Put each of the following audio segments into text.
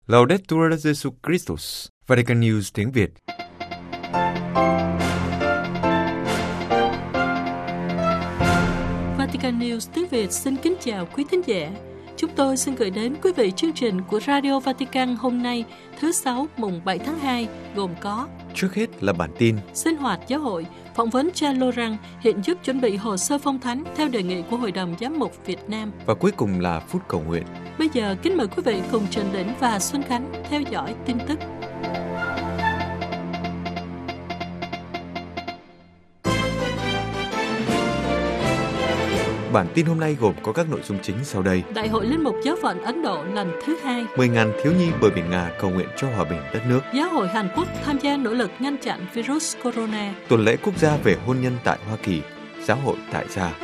Laudetur Jesus Christus, Vatican News tiếng Việt. Vatican News tiếng Việt xin kính chào quý thính giả. Chúng tôi xin gửi đến quý vị chương trình của Radio Vatican hôm nay, thứ Sáu, mùng 7 tháng 2, gồm có: Trước hết là bản tin sinh hoạt giáo hội, phỏng vấn cha Laurent hiện giúp chuẩn bị hồ sơ phong thánh theo đề nghị của Hội đồng Giám mục Việt Nam. và cuối cùng là phút cầu nguyện. Bây giờ kính mời quý vị cùng Trần Đỉnh và Xuân Khánh theo dõi tin tức. Bản tin hôm nay gồm có các nội dung chính sau đây. Đại hội Linh mục Giáo phận Ấn Độ lần thứ 2. 10.000 thiếu nhi bờ biển Nga cầu nguyện cho hòa bình đất nước. Giáo hội Hàn Quốc tham gia nỗ lực ngăn chặn virus corona. Tuần lễ quốc gia về hôn nhân tại Hoa Kỳ. Giáo hội tại gia.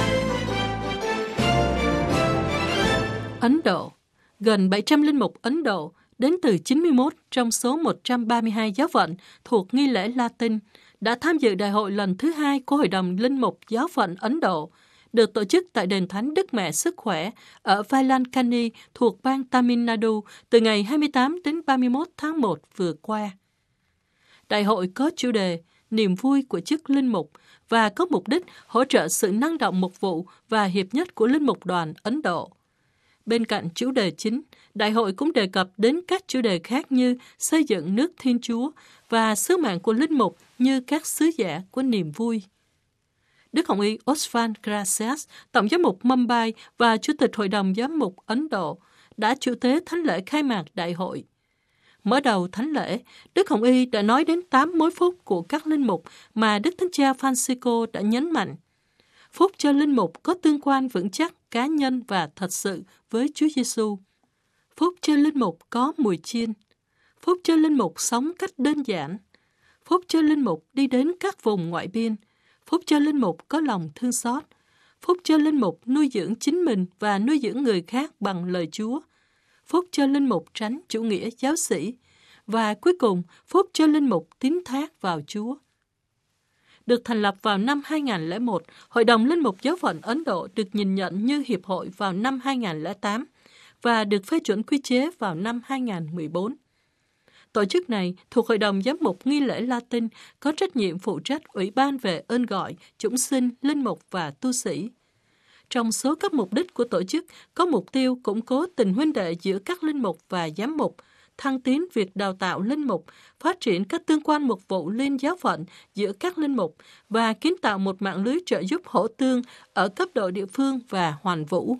Ấn Độ. Gần 700 linh mục Ấn Độ đến từ 91 trong số 132 giáo phận thuộc nghi lễ Latin đã tham dự đại hội lần thứ 2 của Hội đồng Linh mục Giáo phận Ấn Độ, được tổ chức tại đền Thánh Đức Mẹ Sức Khỏe ở Velankani thuộc bang Tamil Nadu từ ngày 28 đến 31 tháng 1 vừa qua. Đại hội có chủ đề Niềm vui của chức linh mục và có mục đích hỗ trợ sự năng động mục vụ và hiệp nhất của linh mục đoàn Ấn Độ. Bên cạnh chủ đề chính, đại hội cũng đề cập đến các chủ đề khác như xây dựng nước Thiên Chúa và sứ mạng của linh mục như các sứ giả của niềm vui. Đức Hồng y Osvaldo Gracias, Tổng giám mục Mumbai và Chủ tịch Hội đồng Giám mục Ấn Độ đã chủ tế thánh lễ khai mạc đại hội. Mở đầu thánh lễ, Đức Hồng y đã nói đến 8 mối phúc của các linh mục mà Đức Thánh Cha Francisco đã nhấn mạnh. Phúc cho linh mục có tương quan vững chắc, cá nhân và thật sự với Chúa Giêsu. Phúc cho linh mục có mùi chiên. Phúc cho linh mục sống cách đơn giản. Phúc cho linh mục đi đến các vùng ngoại biên. Phúc cho linh mục có lòng thương xót. Phúc cho linh mục nuôi dưỡng chính mình và nuôi dưỡng người khác bằng lời Chúa. Phúc cho linh mục tránh chủ nghĩa giáo sĩ. Và cuối cùng, phúc cho linh mục tín thác vào Chúa. Được thành lập vào năm 2001, Hội đồng Linh mục Giáo phận Ấn Độ được nhìn nhận như hiệp hội vào năm 2008 và được phê chuẩn quy chế vào năm 2014. Tổ chức này thuộc Hội đồng Giám mục Nghi lễ Latin có trách nhiệm phụ trách Ủy ban về ơn gọi, chủng sinh, linh mục và tu sĩ. Trong số các mục đích của tổ chức có mục tiêu củng cố tình huynh đệ giữa các linh mục và giám mục, thăng tiến việc đào tạo linh mục, phát triển các tương quan mục vụ liên giáo phận giữa các linh mục và kiến tạo một mạng lưới trợ giúp hỗ tương ở cấp độ địa phương và hoàn vũ.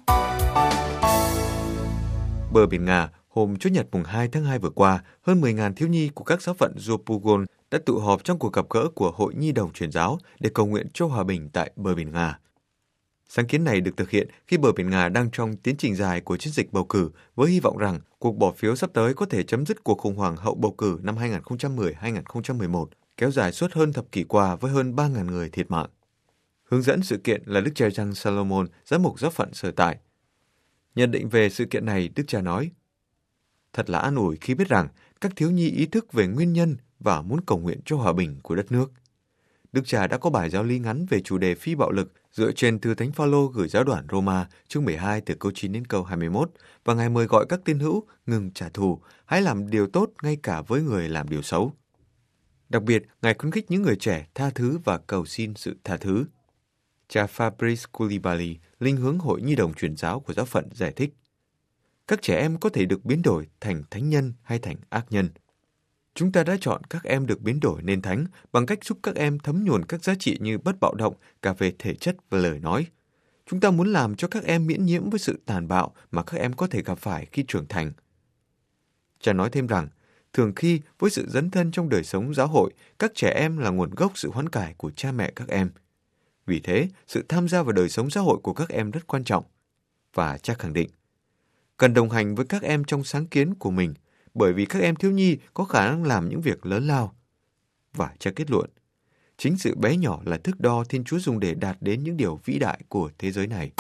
Bờ biển Nga, hôm Chủ nhật mùng 2 tháng 2 vừa qua, hơn 10.000 thiếu nhi của các giáo phận Jopugon đã tụ họp trong cuộc gặp gỡ của Hội Nhi đồng Truyền giáo để cầu nguyện cho hòa bình tại bờ biển Nga. Sáng kiến này được thực hiện khi bờ biển Nga đang trong tiến trình dài của chiến dịch bầu cử với hy vọng rằng cuộc bỏ phiếu sắp tới có thể chấm dứt cuộc khủng hoảng hậu bầu cử năm 2010-2011 kéo dài suốt hơn thập kỷ qua với hơn 3.000 người thiệt mạng. Hướng dẫn sự kiện là Đức cha Giang Salomon, giám mục giáo phận sở tại. Nhận định về sự kiện này, Đức cha nói: Thật là an ủi khi biết rằng các thiếu nhi ý thức về nguyên nhân và muốn cầu nguyện cho hòa bình của đất nước. Đức cha đã có bài giáo lý ngắn về chủ đề phi bạo lực dựa trên thư Thánh Phaolô gửi giáo đoàn Roma chương 12 từ câu 9 đến câu 21 và Ngài mời gọi các tín hữu ngừng trả thù, hãy làm điều tốt ngay cả với người làm điều xấu. Đặc biệt, Ngài khuyến khích những người trẻ tha thứ và cầu xin sự tha thứ. Cha Fabrice Coulibaly, linh hướng Hội Nhi đồng Truyền giáo của giáo phận giải thích: Các trẻ em có thể được biến đổi thành thánh nhân hay thành ác nhân. Chúng ta đã chọn các em được biến đổi nên thánh bằng cách giúp các em thấm nhuần các giá trị như bất bạo động cả về thể chất và lời nói. Chúng ta muốn làm cho các em miễn nhiễm với sự tàn bạo mà các em có thể gặp phải khi trưởng thành. Cha nói thêm rằng, thường khi với sự dấn thân trong đời sống giáo hội, các trẻ em là nguồn gốc sự hoán cải của cha mẹ các em. Vì thế, sự tham gia vào đời sống xã hội của các em rất quan trọng. Và cha khẳng định, cần đồng hành với các em trong sáng kiến của mình, bởi vì các em thiếu nhi có khả năng làm những việc lớn lao. Và cha kết luận, chính sự bé nhỏ là thước đo Thiên Chúa dùng để đạt đến những điều vĩ đại của thế giới này.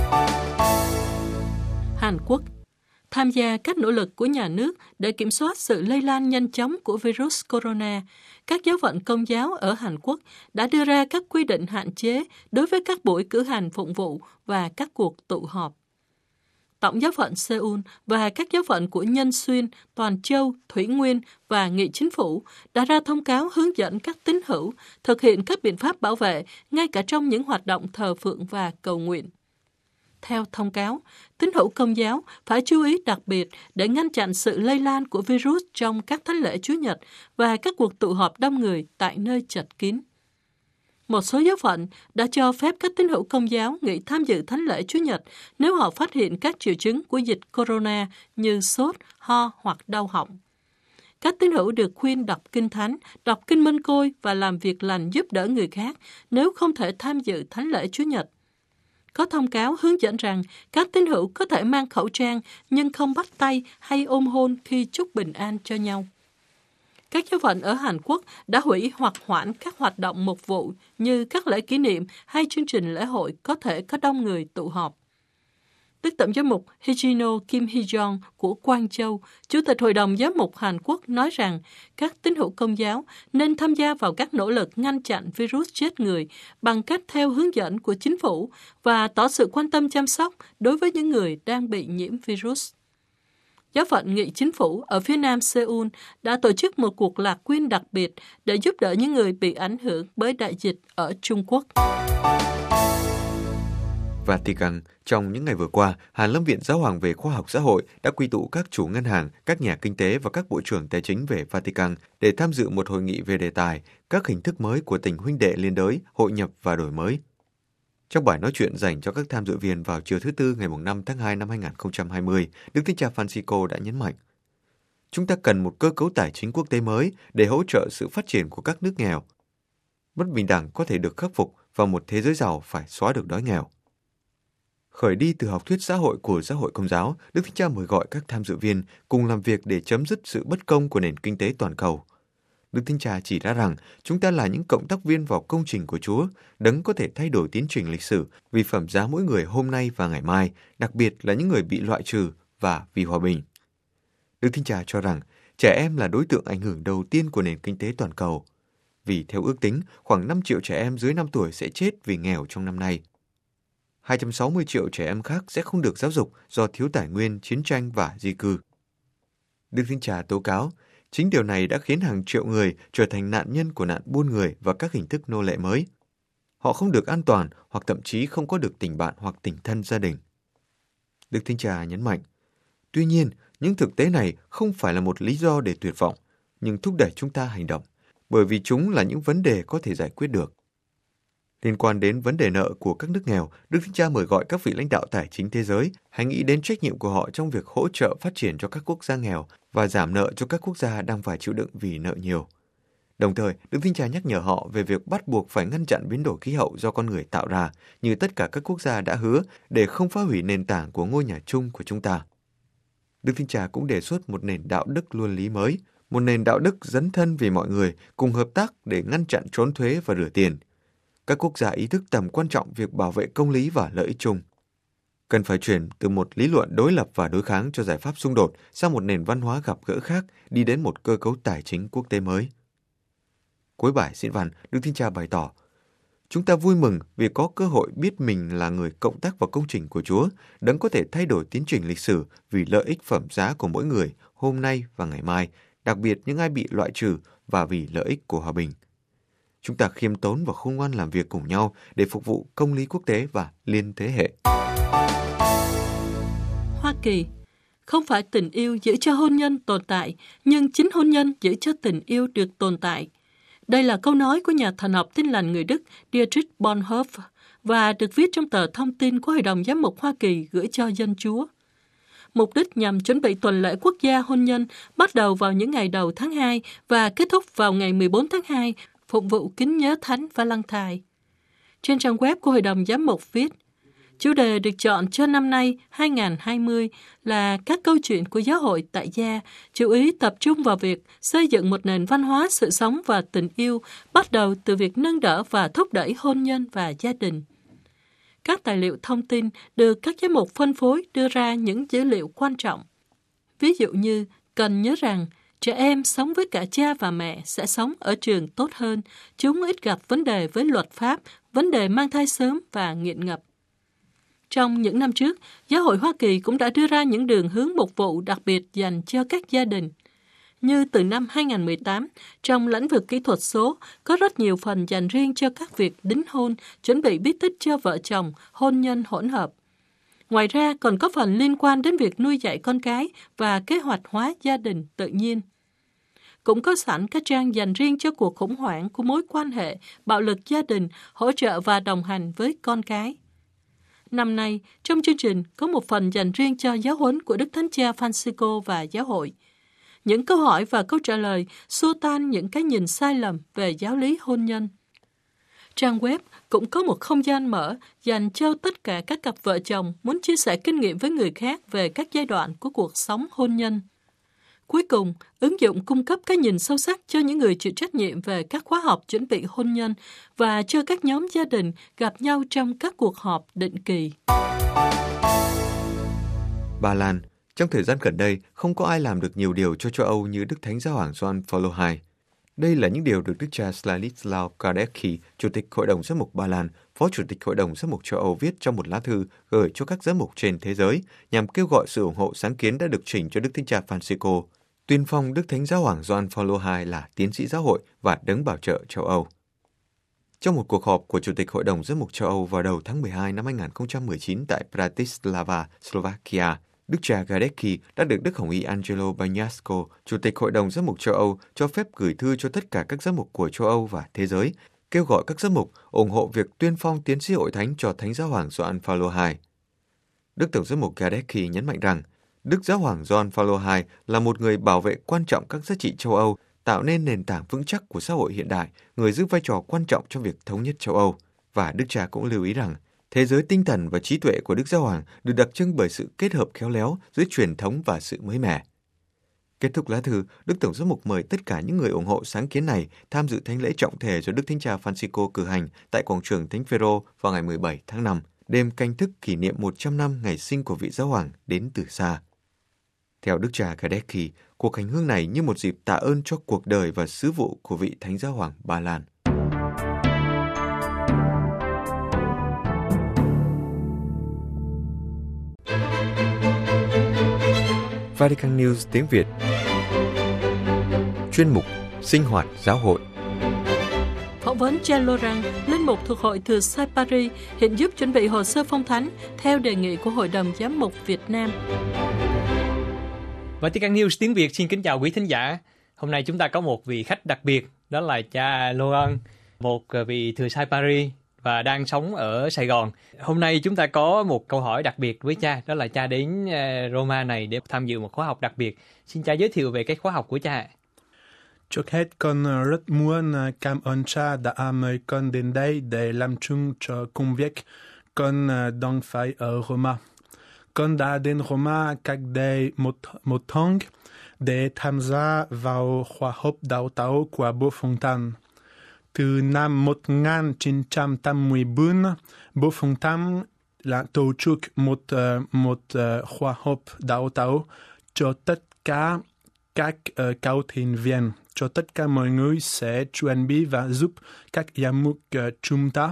Hàn Quốc tham gia các nỗ lực của nhà nước để kiểm soát sự lây lan nhanh chóng của virus corona, các giáo phận Công giáo ở Hàn Quốc đã đưa ra các quy định hạn chế đối với các buổi cử hành phụng vụ và các cuộc tụ họp. Tổng giáo phận Seoul và các giáo phận của Nhân Xuyên, Toàn Châu, Thủy Nguyên và Nghị Chính phủ đã ra thông cáo hướng dẫn các tín hữu thực hiện các biện pháp bảo vệ ngay cả trong những hoạt động thờ phượng và cầu nguyện. Theo thông cáo, tín hữu Công giáo phải chú ý đặc biệt để ngăn chặn sự lây lan của virus trong các thánh lễ Chúa Nhật và các cuộc tụ họp đông người tại nơi chật kín. Một số giáo phận đã cho phép các tín hữu Công giáo nghỉ tham dự thánh lễ Chúa Nhật nếu họ phát hiện các triệu chứng của dịch corona như sốt, ho hoặc đau họng. Các tín hữu được khuyên đọc Kinh Thánh, đọc Kinh Minh Côi và làm việc lành giúp đỡ người khác nếu không thể tham dự thánh lễ Chúa Nhật. Có thông cáo hướng dẫn rằng các tín hữu có thể mang khẩu trang nhưng không bắt tay hay ôm hôn khi chúc bình an cho nhau. Các giáo phận ở Hàn Quốc đã hủy hoặc hoãn các hoạt động mục vụ như các lễ kỷ niệm hay chương trình lễ hội có thể có đông người tụ họp. Đức Tổng giám mục Hijino Kim Hee-jong của Quang Châu, Chủ tịch Hội đồng Giám mục Hàn Quốc nói rằng các tín hữu Công giáo nên tham gia vào các nỗ lực ngăn chặn virus chết người bằng cách theo hướng dẫn của chính phủ và tỏ sự quan tâm chăm sóc đối với những người đang bị nhiễm virus. Giáo phận Nghị Chính phủ ở phía nam Seoul đã tổ chức một cuộc lạc quyên đặc biệt để giúp đỡ những người bị ảnh hưởng bởi đại dịch ở Trung Quốc. Vatican, trong những ngày vừa qua, Hàn Lâm Viện Giáo hoàng về Khoa học Xã hội đã quy tụ các chủ ngân hàng, các nhà kinh tế và các bộ trưởng tài chính về Vatican để tham dự một hội nghị về đề tài các hình thức mới của tình huynh đệ liên đới, hội nhập và đổi mới. Trong bài nói chuyện dành cho các tham dự viên vào chiều thứ Tư ngày 5 tháng 2 năm 2020, Đức Thánh Cha Francisco đã nhấn mạnh, chúng ta cần một cơ cấu tài chính quốc tế mới để hỗ trợ sự phát triển của các nước nghèo. Bất bình đẳng có thể được khắc phục và một thế giới giàu phải xóa được đói nghèo. Khởi đi từ học thuyết xã hội của Giáo hội Công giáo, Đức Thánh Cha mời gọi các tham dự viên cùng làm việc để chấm dứt sự bất công của nền kinh tế toàn cầu. Đức Thánh Cha chỉ ra rằng chúng ta là những cộng tác viên vào công trình của Chúa, đấng có thể thay đổi tiến trình lịch sử vì phẩm giá mỗi người hôm nay và ngày mai, đặc biệt là những người bị loại trừ và vì hòa bình. Đức Thánh Cha cho rằng trẻ em là đối tượng ảnh hưởng đầu tiên của nền kinh tế toàn cầu, vì theo ước tính khoảng 5 triệu trẻ em dưới 5 tuổi sẽ chết vì nghèo trong năm nay. 260 triệu trẻ em khác sẽ không được giáo dục do thiếu tài nguyên, chiến tranh và di cư. Đức Thánh Cha tố cáo, chính điều này đã khiến hàng triệu người trở thành nạn nhân của nạn buôn người và các hình thức nô lệ mới. Họ không được an toàn hoặc thậm chí không có được tình bạn hoặc tình thân gia đình. Đức Thánh Cha nhấn mạnh, tuy nhiên, những thực tế này không phải là một lý do để tuyệt vọng, nhưng thúc đẩy chúng ta hành động, bởi vì chúng là những vấn đề có thể giải quyết được. Liên quan đến vấn đề nợ của các nước nghèo, Đức Thánh Cha mời gọi các vị lãnh đạo tài chính thế giới hãy nghĩ đến trách nhiệm của họ trong việc hỗ trợ phát triển cho các quốc gia nghèo và giảm nợ cho các quốc gia đang phải chịu đựng vì nợ nhiều. Đồng thời, Đức Thánh Cha nhắc nhở họ về việc bắt buộc phải ngăn chặn biến đổi khí hậu do con người tạo ra, như tất cả các quốc gia đã hứa, để không phá hủy nền tảng của ngôi nhà chung của chúng ta. Đức Thánh Cha cũng đề xuất một nền đạo đức luân lý mới, một nền đạo đức dấn thân vì mọi người cùng hợp tác để ngăn chặn trốn thuế và rửa tiền. Các quốc gia ý thức tầm quan trọng việc bảo vệ công lý và lợi ích chung. Cần phải chuyển từ một lý luận đối lập và đối kháng cho giải pháp xung đột sang một nền văn hóa gặp gỡ khác, đi đến một cơ cấu tài chính quốc tế mới. Cuối bài diễn văn, Đức Thánh Cha bày tỏ, chúng ta vui mừng vì có cơ hội biết mình là người cộng tác vào công trình của Chúa, đấng có thể thay đổi tiến trình lịch sử vì lợi ích phẩm giá của mỗi người hôm nay và ngày mai, đặc biệt những ai bị loại trừ và vì lợi ích của hòa bình. Chúng ta khiêm tốn và khôn ngoan làm việc cùng nhau để phục vụ công lý quốc tế và liên thế hệ. Hoa Kỳ, không phải tình yêu giữ cho hôn nhân tồn tại, nhưng chính hôn nhân giữ cho tình yêu được tồn tại. Đây là câu nói của nhà thần học Tin lành người Đức Dietrich Bonhoeffer và được viết trong tờ thông tin của Hội đồng Giám mục Hoa Kỳ gửi cho dân Chúa. Mục đích nhằm chuẩn bị tuần lễ quốc gia hôn nhân bắt đầu vào những ngày đầu tháng 2 và kết thúc vào ngày 14 tháng 2, phục vụ kính nhớ Thánh Valentine. Trên trang web của Hội đồng Giám mục viết, chủ đề được chọn cho năm nay 2020 là các câu chuyện của giáo hội tại gia, chủ ý tập trung vào việc xây dựng một nền văn hóa sự sống và tình yêu, bắt đầu từ việc nâng đỡ và thúc đẩy hôn nhân và gia đình. Các tài liệu thông tin được các giám mục phân phối đưa ra những dữ liệu quan trọng. Ví dụ như, cần nhớ rằng, trẻ em sống với cả cha và mẹ sẽ sống ở trường tốt hơn, chúng ít gặp vấn đề với luật pháp, vấn đề mang thai sớm và nghiện ngập. Trong những năm trước, Giáo hội Hoa Kỳ cũng đã đưa ra những đường hướng mục vụ đặc biệt dành cho các gia đình. Như từ năm 2018, trong lĩnh vực kỹ thuật số, có rất nhiều phần dành riêng cho các việc đính hôn, chuẩn bị bí tích cho vợ chồng, hôn nhân hỗn hợp. Ngoài ra, còn có phần liên quan đến việc nuôi dạy con cái và kế hoạch hóa gia đình tự nhiên. Cũng có sẵn các trang dành riêng cho cuộc khủng hoảng của mối quan hệ, bạo lực gia đình, hỗ trợ và đồng hành với con cái. Năm nay, trong chương trình có một phần dành riêng cho giáo huấn của Đức Thánh Cha Francisco và giáo hội. Những câu hỏi và câu trả lời xua tan những cái nhìn sai lầm về giáo lý hôn nhân. Trang web cũng có một không gian mở dành cho tất cả các cặp vợ chồng muốn chia sẻ kinh nghiệm với người khác về các giai đoạn của cuộc sống hôn nhân. Cuối cùng, ứng dụng cung cấp cái nhìn sâu sắc cho những người chịu trách nhiệm về các khóa học chuẩn bị hôn nhân và cho các nhóm gia đình gặp nhau trong các cuộc họp định kỳ. Ba Lan, trong thời gian gần đây, không có ai làm được nhiều điều cho châu Âu như Đức Thánh Giáo hoàng Gioan Phaolô II. Đây là những điều được Đức cha Stanislaw Kadecki, Chủ tịch Hội đồng Giám mục Ba Lan, Phó Chủ tịch Hội đồng Giám mục châu Âu viết trong một lá thư gửi cho các giám mục trên thế giới nhằm kêu gọi sự ủng hộ sáng kiến đã được trình cho Đức Thánh cha Francisco, tuyên phong Đức Thánh Giáo hoàng Gioan Phaolô II là tiến sĩ giáo hội và đấng bảo trợ châu Âu. Trong một cuộc họp của Chủ tịch Hội đồng Giám mục châu Âu vào đầu tháng 12 năm 2019 tại Bratislava, Slovakia, Đức cha Kadecki đã được Đức Hồng y Angelo Bagnasco, Chủ tịch Hội đồng Giám mục châu Âu, cho phép gửi thư cho tất cả các giám mục của châu Âu và thế giới, kêu gọi các giám mục ủng hộ việc tuyên phong tiến sĩ hội thánh cho Thánh Giáo hoàng Gioan Phaolô II. Đức Tổng giám mục Kadecki nhấn mạnh rằng, Đức Giáo hoàng Gioan Phaolô II là một người bảo vệ quan trọng các giá trị châu Âu, tạo nên nền tảng vững chắc của xã hội hiện đại, người giữ vai trò quan trọng trong việc thống nhất châu Âu. Và Đức cha cũng lưu ý rằng, thế giới tinh thần và trí tuệ của Đức Giáo hoàng được đặc trưng bởi sự kết hợp khéo léo giữa truyền thống và sự mới mẻ. Kết thúc lá thư, Đức Tổng giám mục mời tất cả những người ủng hộ sáng kiến này tham dự thánh lễ trọng thể do Đức Thánh cha Francisco cử hành tại quảng trường Thánh Phêrô vào ngày 17 tháng 5, đêm canh thức kỷ niệm 100 năm ngày sinh của vị Giáo hoàng đến từ xa. Theo Đức cha Kadecki, cuộc hành hương này như một dịp tạ ơn cho cuộc đời và sứ vụ của vị Thánh Giáo hoàng Ba Lan. Vatican News tiếng Việt. Chuyên mục Sinh hoạt giáo hội. Phỏng vấn Jean Laurent, linh mục thuộc Hội Thừa Sai Paris, hiện giúp chuẩn bị hồ sơ phong thánh theo đề nghị của Hội đồng Giám mục Việt Nam. Vatican News tiếng Việt xin kính chào quý thính giả. Hôm nay chúng ta có một vị khách đặc biệt, đó là cha Laurent, một vị Thừa Sai Paris và đang sống ở Sài Gòn. Hôm nay chúng ta có một câu hỏi đặc biệt với cha, đó là cha đến Roma này để tham dự một khóa học đặc biệt. Xin cha giới thiệu về cái khóa học của cha. Trước hết, con rất muốn cảm ơn cha đã mời con đến đây để làm chung cho công việc con đang phải ở Roma. Con đã đến Roma cách đây một tháng để tham gia vào khóa học đào tạo của Bộ Phong Tan. Từ năm 1984, Bộ Phong Tan là tổ chức một khóa học đào tạo cho tất cả các cao thành viên, cho tất cả mọi người sẽ chuẩn bị và giúp các giám mục chúng ta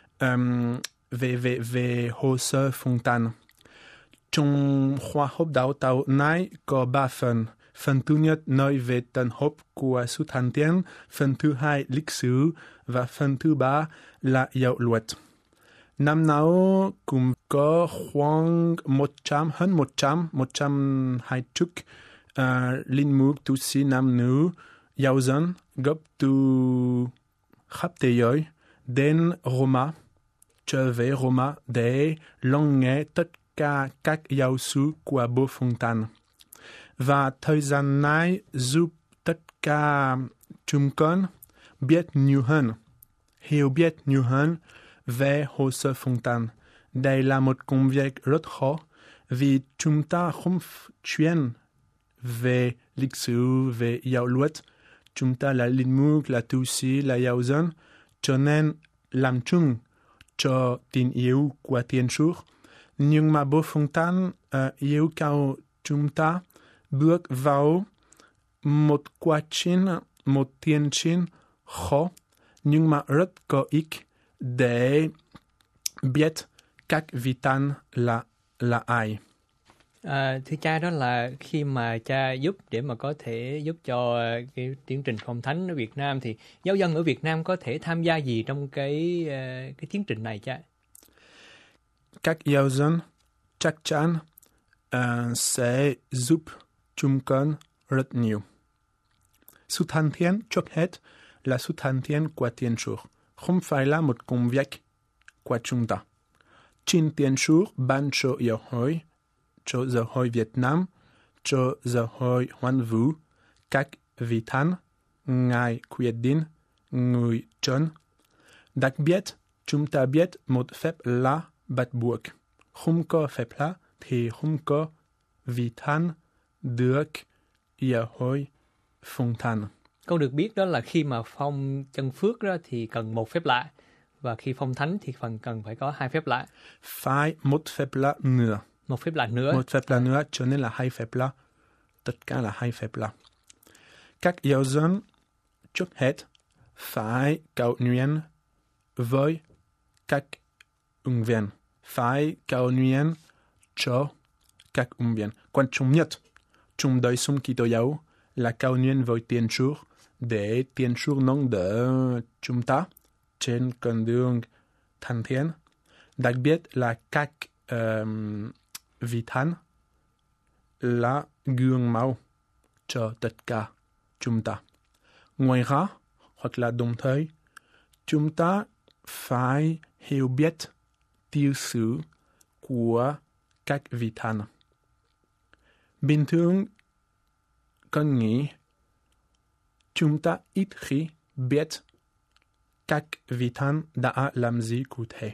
về hồ sơ Phong Tan. Trong khóa học đào tạo này có 3 phần. Phần thứ nhất nói về tân học của sự thánh tiền, phần thứ hai lịch sử và phần thứ ba là giáo luật. Năm nào cũng có khoảng 120 linh mục tu sĩ nam nữ giáo dân góp từ khắp thế giới đến Roma, trở về Roma để lắng nghe tất cả các giáo sư của Bộ Phong Tan. Và thời gian này giúp tất cả chúng con biết nhiều hơn, hiểu biết nhiều hơn về hồ sơ Phong Tan. Đây là một công việc rất khó vì chúng ta không chuyên về lịch sử, về giáo luật. Chúng ta là linh mục, là tu sĩ, là giáo dân, cho nên làm chung cho tình yêu của Thiên Chúa. Nhưng mà Bộ Phong Tan yêu cầu chúng ta bước vào một quá trình, một tiến trình khó, nhưng mà rất có ích để biết các vị thanh là ai? Thưa cha, đó là khi mà cha giúp để mà có thể giúp cho cái tiến trình phong thánh ở Việt Nam, thì giáo dân ở Việt Nam có thể tham gia gì trong cái tiến trình này cha? Các giáo dân chắc chắn sẽ giúp chúng con rất nhiều. Sự thánh thiện trước hết là sự thánh thiện của Thiên Chúa, không phải là một công việc của chúng ta. Chính Thiên Chúa ban cho giáo hội, cho giáo hội Việt Nam, cho giáo hội Hoàn Vũ, các vị thánh, Ngài quyết định người chọn. Đặc biệt, chúng ta biết một phép lạ bắt buộc. Không có phép lạ thì không có vị thánh được giáo hội phong thánh. Con được biết đó là khi mà phong chân phước đó thì cần một phép lạ, và khi phong thánh thì cần phải có 2 phép lạ. Phải một phép lạ nữa. Một phép lạ nữa. Một phép lạ nữa, cho nên là 2 phép lạ. Tất cả là 2 phép lạ. Các giáo dân trước hết phải cầu nguyện với các ứng viên. Phải cầu nguyện cho các ứng viên. Quan trọng nhất trong đời sống Kitô giáo là cầu nguyện với Thiên Chúa để Thiên Chúa nâng đỡ chúng ta trên con đường thánh thiện. Đặc biệt là các vị thánh là gương mẫu cho tất cả chúng ta. Ngoài ra, hoặc là đồng thời, chúng ta phải hiểu biết tiểu sử của các vị thánh. Bình thường, con nghĩ chúng ta ít khi biết các vị thánh đã làm gì cụ thể.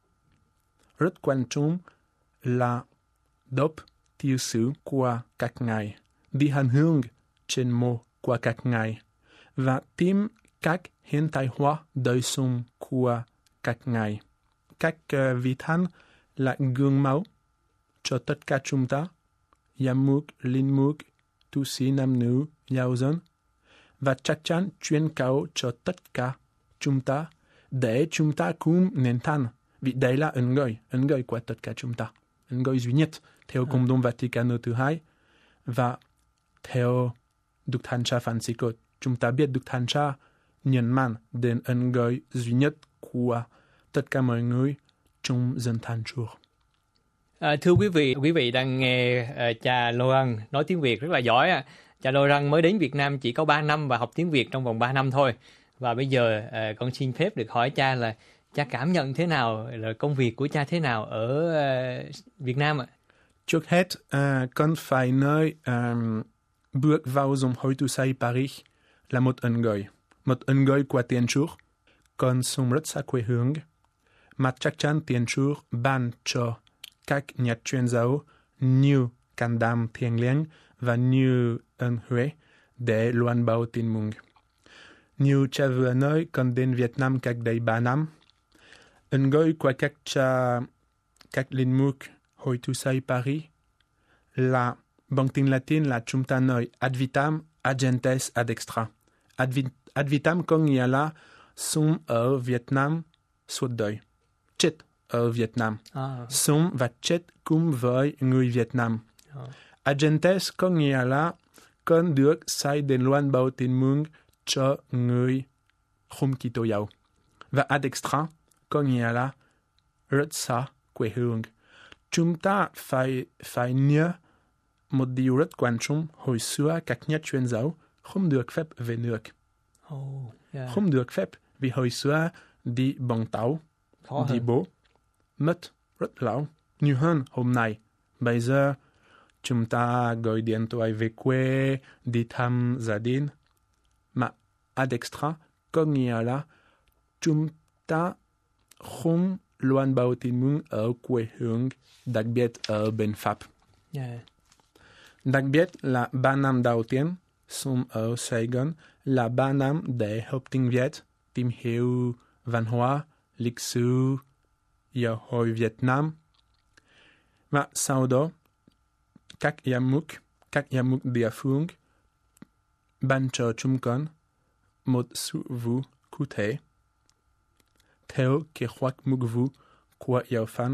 Rất quan trọng là đọc tiểu sử của các ngài, đi hành hương trên mộ của các ngài và tìm các hiện tại hóa đời sống của các ngài. Các vị thánh là gương mẫu cho tất cả chúng ta, giám mục, linh mục, tu sĩ nam nữ, giáo dân, và chắc chắn truyền cáo cho tất cả chúng ta để chúng ta cũng nên thành, vì đây là ân gọi của tất cả chúng ta, ân gọi duy nhất theo Công đồng Vaticano thứ 2 và theo Đức Thánh Cha Francisco. Chúng ta biết Đức Thánh Cha nhấn mạnh đến ân gọi duy nhất của tất cả mọi người trong dân Thánh Chúa. Thưa quý vị đang nghe cha Laurent nói tiếng Việt rất là giỏi. Cha Laurent mới đến Việt Nam chỉ có 3 năm và học tiếng Việt trong vòng 3 năm thôi. Và bây giờ con xin phép được hỏi cha là cha cảm nhận thế nào, là công việc của cha thế nào ở Việt Nam ạ? Trước hết, con phải nói bước vào dòng hội tu sĩ Paris là một ân gọi của Thiên Chúa. Con sống rất xa quê hương, mà chắc chắn Thiên Chúa ban cho các nhà truyền giáo nhiều can đảm thiêng liêng và nhiều ân huệ để loan báo tin mừng. Như cha vừa nói, con đến Việt Nam cách đây 3 năm. Ân gọi của các linh mục hội tu sĩ Paris là bằng tiếng Latin là chúng ta nói ad vitam agentes ad extra. Ad vitam có nghĩa là sống ở Việt Nam suốt đời, chết ở Việt Nam, sống và chết cùng với người Việt Nam. Agentes có nghĩa là con được sai đến loan báo tin mừng cho người không Kitô giáo. Và ad extra có nghĩa là rất xa quê hương. Chúng ta phải nhớ một điều rất quan trọng. Hồi xưa các nhà truyền giáo không được phép về nước. Không được phép vì hồi xưa đi bằng tàu, đi bộ, mất rất lâu. Như hơn hôm nay, bây giờ chúng ta gọi điện thoại về quê, đi thăm gia đình. Mà ad extra có nghĩa là chúng ta không loan báo tin mừng ở quê hương, đặc biệt ở bên Pháp. Đặc biệt là 3 năm đầu tiên sống ở Sài Gòn là 3 năm để học tiếng Việt, tìm hiểu văn hóa, lịch sử, giáo hội Việt Nam. Và sau đó, các giám mục địa phương ban cho chúng con một sự vụ cụ thể theo kế hoạch mục vụ của giáo phận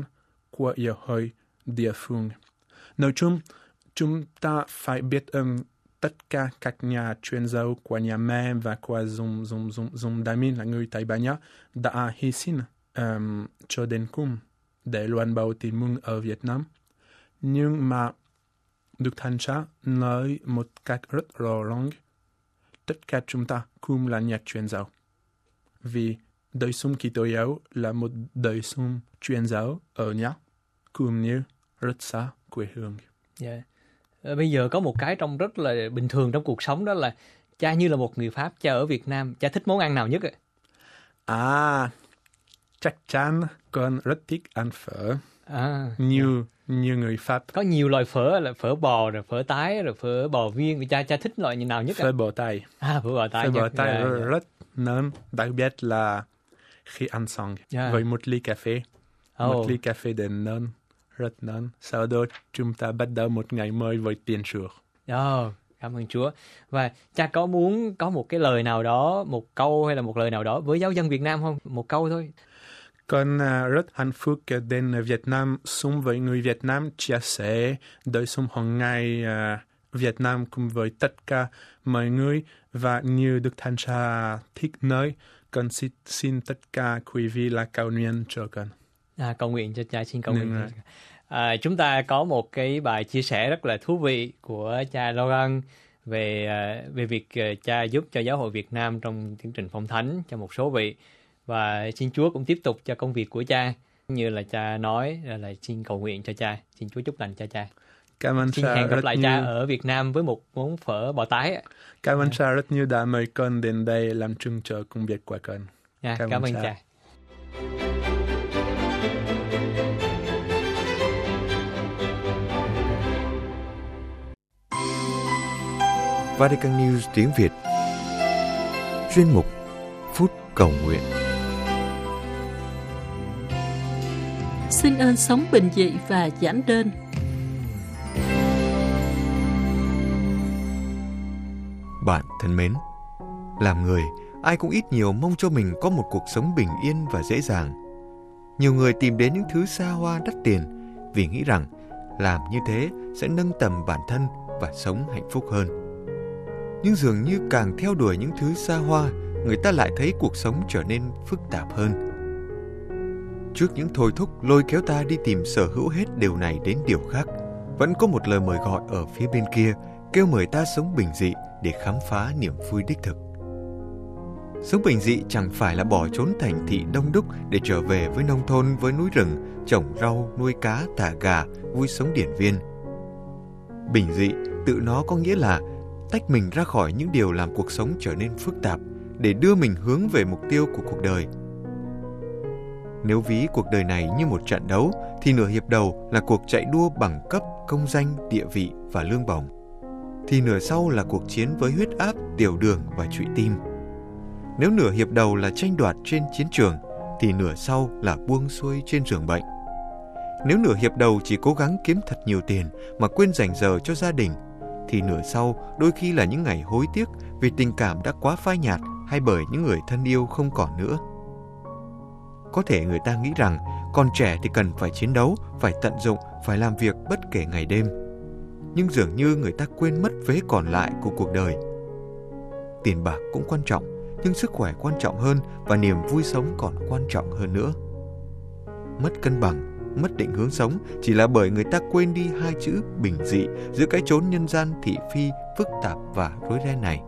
của giáo hội địa phương. Nói chung, chúng ta phải biết ơn tất cả các nhà truyền giáo của nhà mẹ và của Dòng Damin là người Tây Ban Nha đã hy sinh cho đến cùng để loan báo tin mừng ở Việt Nam. Nhưng mà Đức Thánh Cha nói một cách rất rõ ràng, tất cả chúng ta cùng là nhà truyền giáo. Vì đời sống Kitô giáo là một đời sống truyền giáo ở nhà, cũng như rất xa quê hương. Yeah. Bây giờ có một cái trong rất là bình thường trong cuộc sống, đó là cha như là một người Pháp, cha ở Việt Nam, cha thích món ăn nào nhất ạ? Chắc chắn con rất thích ăn phở. Như người Pháp. Có nhiều loại phở, là phở bò, rồi phở tái, rồi phở bò viên. Cha thích loại nào nhất ạ? Phở bò tái. Phở bò tái. Phở bò tái rất ngon, đặc biệt là khi ăn xong với một ly cà phê. Một ly cà phê đến ngon, rất ngon. Sau đó chúng ta bắt đầu một ngày mới với tiền Chúa. Cảm ơn Chúa. Và cha có muốn có một cái lời nào đó, một câu hay là một lời nào đó với giáo dân Việt Nam không? Một câu thôi. Con rất hạnh phúc đến Việt Nam, sống với người Việt Nam, chia sẻ đời sống hàng ngày Việt Nam cùng với tất cả mọi người. Và như Đức Thánh Cha thích nói, con xin tất cả quý vị là cầu nguyện cho con. Cầu nguyện cho cha, xin cầu nguyện. Chúng ta có một cái bài chia sẻ rất là thú vị của cha Laurent về việc cha giúp cho giáo hội Việt Nam trong chương trình phong thánh cho một số vị. Và xin Chúa cũng tiếp tục cho công việc của cha, như là cha nói là xin cầu nguyện cho cha. Xin Chúa chúc lành cho cha. Cảm ơn xin cha. hẹn gặp lại cha ở Việt Nam với một món phở bò tái. Cảm ơn cha rất nhiều đã mời con đến đây làm chứng cho công việc của con. Cảm ơn cha. Vatican News tiếng Việt. Chuyên mục Phút Cầu Nguyện. Xin ơn sống bình dị và giản đơn. Bạn thân mến, làm người, ai cũng ít nhiều mong cho mình có một cuộc sống bình yên và dễ dàng. Nhiều người tìm đến những thứ xa hoa đắt tiền vì nghĩ rằng làm như thế sẽ nâng tầm bản thân và sống hạnh phúc hơn. Nhưng dường như càng theo đuổi những thứ xa hoa, người ta lại thấy cuộc sống trở nên phức tạp hơn. Trước những thôi thúc lôi kéo ta đi tìm sở hữu hết điều này đến điều khác, vẫn có một lời mời gọi ở phía bên kia, kêu mời ta sống bình dị để khám phá niềm vui đích thực. Sống bình dị chẳng phải là bỏ trốn thành thị đông đúc để trở về với nông thôn, với núi rừng, trồng rau, nuôi cá, thả gà, vui sống điển viên. Bình dị tự nó có nghĩa là tách mình ra khỏi những điều làm cuộc sống trở nên phức tạp để đưa mình hướng về mục tiêu của cuộc đời. Nếu ví cuộc đời này như một trận đấu, thì nửa hiệp đầu là cuộc chạy đua bằng cấp, công danh, địa vị và lương bổng. Thì nửa sau là cuộc chiến với huyết áp, tiểu đường và trụy tim. Nếu nửa hiệp đầu là tranh đoạt trên chiến trường, thì nửa sau là buông xuôi trên giường bệnh. Nếu nửa hiệp đầu chỉ cố gắng kiếm thật nhiều tiền mà quên dành giờ cho gia đình, thì nửa sau đôi khi là những ngày hối tiếc vì tình cảm đã quá phai nhạt hay bởi những người thân yêu không còn nữa. Có thể người ta nghĩ rằng còn trẻ thì cần phải chiến đấu, phải tận dụng, phải làm việc bất kể ngày đêm. Nhưng dường như người ta quên mất vế còn lại của cuộc đời. Tiền bạc cũng quan trọng, nhưng sức khỏe quan trọng hơn và niềm vui sống còn quan trọng hơn nữa. Mất cân bằng, mất định hướng sống chỉ là bởi người ta quên đi hai chữ bình dị giữa cái chốn nhân gian thị phi, phức tạp và rối ren này.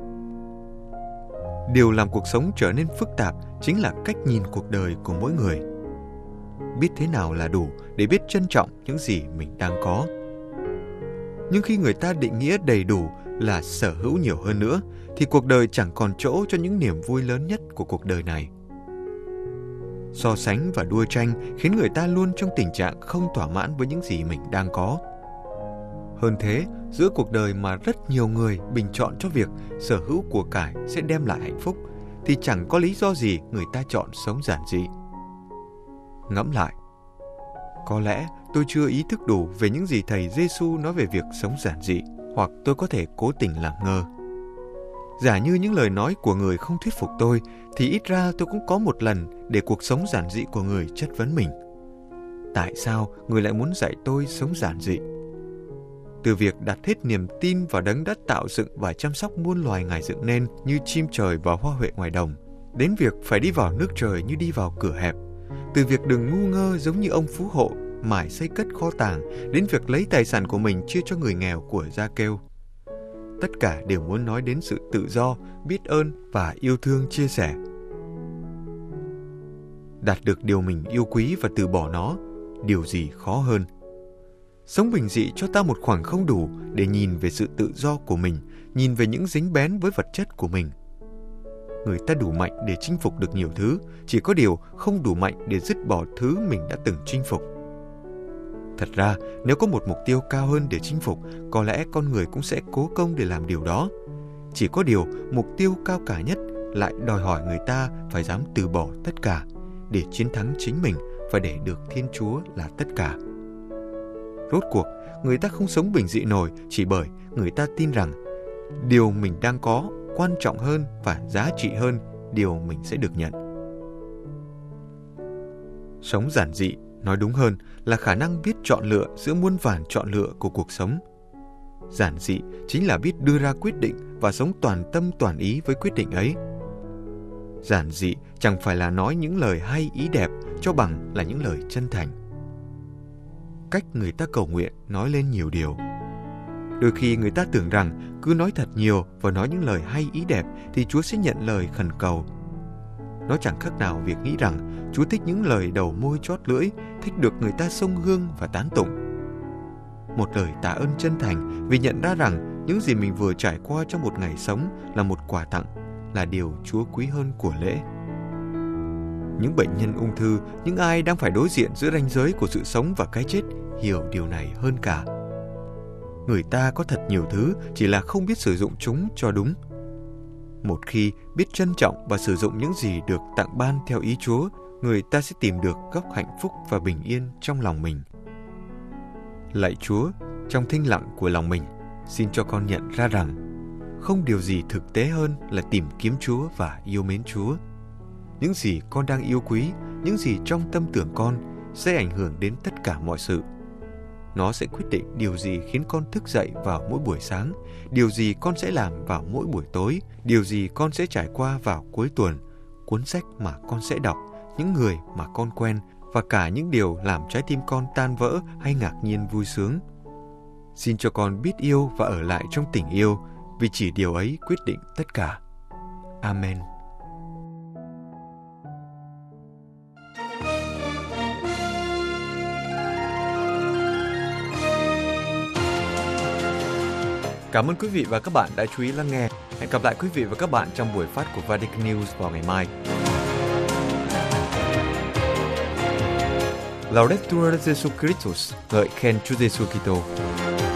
Điều làm cuộc sống trở nên phức tạp chính là cách nhìn cuộc đời của mỗi người. Biết thế nào là đủ để biết trân trọng những gì mình đang có. Nhưng khi người ta định nghĩa đầy đủ là sở hữu nhiều hơn nữa, thì cuộc đời chẳng còn chỗ cho những niềm vui lớn nhất của cuộc đời này. So sánh và đua tranh khiến người ta luôn trong tình trạng không thỏa mãn với những gì mình đang có. Hơn thế, giữa cuộc đời mà rất nhiều người bình chọn cho việc sở hữu của cải sẽ đem lại hạnh phúc, thì chẳng có lý do gì người ta chọn sống giản dị. Ngẫm lại, có lẽ tôi chưa ý thức đủ về những gì Thầy Giêsu nói về việc sống giản dị, hoặc tôi có thể cố tình làm ngơ. Giả như những lời nói của người không thuyết phục tôi, thì ít ra tôi cũng có một lần để cuộc sống giản dị của người chất vấn mình. tại sao người lại muốn dạy tôi sống giản dị? Từ việc đặt hết niềm tin vào đấng đã tạo dựng và chăm sóc muôn loài Ngài dựng nên như chim trời và hoa huệ ngoài đồng, đến việc phải đi vào nước trời như đi vào cửa hẹp. Từ việc đừng ngu ngơ giống như ông phú hộ mải xây cất kho tàng, đến việc lấy tài sản của mình chia cho người nghèo của Gia-kêu. Tất cả đều muốn nói đến sự tự do, biết ơn và yêu thương chia sẻ. Đạt được điều mình yêu quý và từ bỏ nó, điều gì khó hơn? Sống bình dị cho ta một khoảng không đủ để nhìn về sự tự do của mình, nhìn về những dính bén với vật chất của mình. Người ta đủ mạnh để chinh phục được nhiều thứ, chỉ có điều không đủ mạnh để dứt bỏ thứ mình đã từng chinh phục. Thật ra, nếu có một mục tiêu cao hơn để chinh phục, có lẽ con người cũng sẽ cố công để làm điều đó. Chỉ có điều, mục tiêu cao cả nhất lại đòi hỏi người ta phải dám từ bỏ tất cả để chiến thắng chính mình và để được Thiên Chúa là tất cả. Rốt cuộc, người ta không sống bình dị nổi chỉ bởi người ta tin rằng điều mình đang có quan trọng hơn và giá trị hơn điều mình sẽ được nhận. Sống giản dị, nói đúng hơn là khả năng biết chọn lựa giữa muôn vàn chọn lựa của cuộc sống. Giản dị chính là biết đưa ra quyết định và sống toàn tâm toàn ý với quyết định ấy. Giản dị chẳng phải là nói những lời hay ý đẹp cho bằng là những lời chân thành. Cách người ta cầu nguyện nói lên nhiều điều. Đôi khi người ta tưởng rằng cứ nói thật nhiều và nói những lời hay ý đẹp thì Chúa sẽ nhận lời khẩn cầu. Nó chẳng khác nào việc nghĩ rằng Chúa thích những lời đầu môi chót lưỡi, thích được người ta xông hương và tán tụng. Một lời tạ ơn chân thành vì nhận ra rằng những gì mình vừa trải qua trong một ngày sống là một quà tặng, là điều Chúa quý hơn của lễ. Những bệnh nhân ung thư, những ai đang phải đối diện giữa ranh giới của sự sống và cái chết hiểu điều này hơn cả. Người ta có thật nhiều thứ, chỉ là không biết sử dụng chúng cho đúng. Một khi biết trân trọng và sử dụng những gì được tặng ban theo ý Chúa, người ta sẽ tìm được góc hạnh phúc và bình yên trong lòng mình. Lạy Chúa, trong thinh lặng của lòng mình, xin cho con nhận ra rằng không điều gì thực tế hơn là tìm kiếm Chúa và yêu mến Chúa. Những gì con đang yêu quý, những gì trong tâm tưởng con sẽ ảnh hưởng đến tất cả mọi sự. Nó sẽ quyết định điều gì khiến con thức dậy vào mỗi buổi sáng, điều gì con sẽ làm vào mỗi buổi tối, điều gì con sẽ trải qua vào cuối tuần, cuốn sách mà con sẽ đọc, những người mà con quen và cả những điều làm trái tim con tan vỡ hay ngạc nhiên vui sướng. Xin cho con biết yêu và ở lại trong tình yêu, vì chỉ điều ấy quyết định tất cả. Amen. Cảm ơn quý vị và các bạn đã chú ý lắng nghe. Hẹn gặp lại quý vị và các bạn trong buổi phát của Vatican News vào ngày mai. Laudetur Jesus Christus, ngợi khen Chúa Giêsu Kitô.